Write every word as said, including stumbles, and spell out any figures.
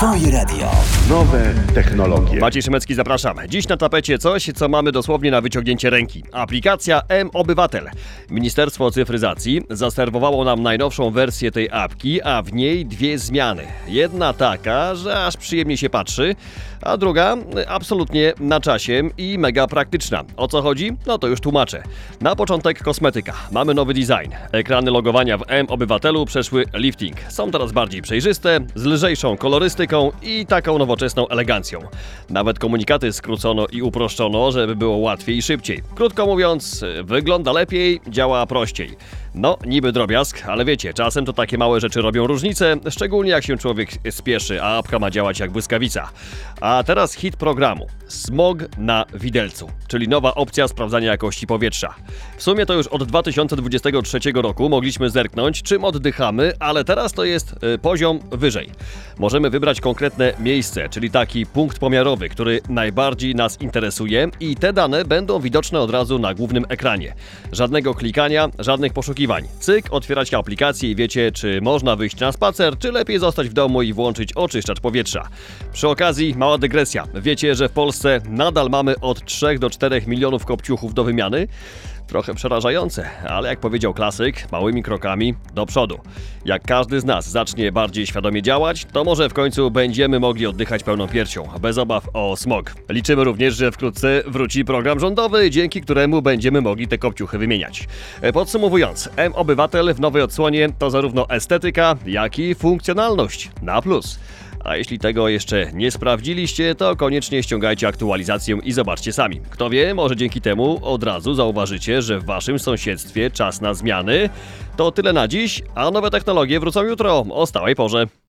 Twoje radio. Nowe technologie. Maciej Szymecki, zapraszam. Dziś na tapecie coś, co mamy dosłownie na wyciągnięcie ręki. Aplikacja M-Obywatel. Ministerstwo Cyfryzacji zaserwowało nam najnowszą wersję tej apki, a w niej dwie zmiany. Jedna taka, że aż przyjemnie się patrzy, a druga absolutnie na czasie i mega praktyczna. O co chodzi? No to już tłumaczę. Na początek kosmetyka. Mamy nowy design. Ekrany logowania w M-Obywatelu przeszły lifting. Są teraz bardziej przejrzyste, z lżejszą kolorystyką i taką nowoczesną elegancją. Nawet komunikaty skrócono i uproszczono, żeby było łatwiej i szybciej. Krótko mówiąc, wygląda lepiej, działa prościej. No, niby drobiazg, ale wiecie, czasem to takie małe rzeczy robią różnicę, szczególnie jak się człowiek spieszy, a apka ma działać jak błyskawica. A teraz hit programu. Smog na widelcu, czyli nowa opcja sprawdzania jakości powietrza. W sumie to już od dwa tysiące dwudziestego trzeciego roku mogliśmy zerknąć, czym oddychamy, ale teraz to jest y, poziom wyżej. Możemy wybrać konkretne miejsce, czyli taki punkt pomiarowy, który najbardziej nas interesuje i te dane będą widoczne od razu na głównym ekranie. Żadnego klikania, żadnych poszukiwań. Cyk, otwieracie aplikację i wiecie, czy można wyjść na spacer, czy lepiej zostać w domu i włączyć oczyszczacz powietrza. Przy okazji, mała dygresja. Wiecie, że w Polsce nadal mamy od trzech do czterech milionów kopciuchów do wymiany? Trochę przerażające, ale jak powiedział klasyk, małymi krokami do przodu. Jak każdy z nas zacznie bardziej świadomie działać, to może w końcu będziemy mogli oddychać pełną piersią, bez obaw o smog. Liczymy również, że wkrótce wróci program rządowy, dzięki któremu będziemy mogli te kopciuchy wymieniać. Podsumowując, M-Obywatel w nowej odsłonie to zarówno estetyka, jak i funkcjonalność na plus. A jeśli tego jeszcze nie sprawdziliście, to koniecznie ściągajcie aktualizację i zobaczcie sami. Kto wie, może dzięki temu od razu zauważycie, że w waszym sąsiedztwie czas na zmiany. To tyle na dziś, a nowe technologie wrócą jutro o stałej porze.